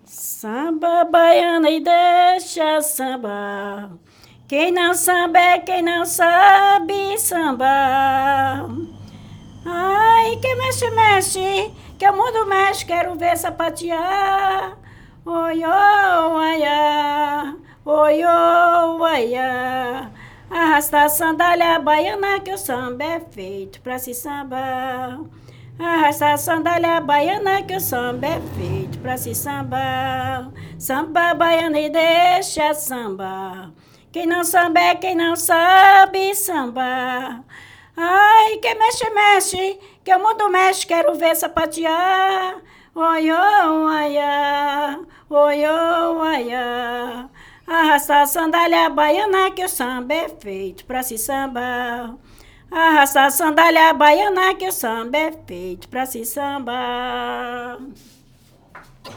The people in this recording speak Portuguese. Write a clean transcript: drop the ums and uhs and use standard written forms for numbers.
Samba baiana e deixa samba. Quem não samba é quem não sabe samba. Ai, que mexe, mexe, que o mundo mexe, quero ver sapatear. Oi, oh, aiá, oi, oh, aiá. Arrasta a sandália baiana que o samba é feito pra se sambar. Arrasta a sandália baiana que o samba é feito pra se sambar. Samba baiana e deixa samba. Quem não samba é quem não sabe sambar. Ai, que mexe, mexe, que o mundo mexe, quero ver sapatear. Oi, oh, aiá, oi, oh, aiá. Arrasta a sandália baiana que o samba é feito pra se sambar. Arrasta a sandália baiana que o samba é feito pra se sambar.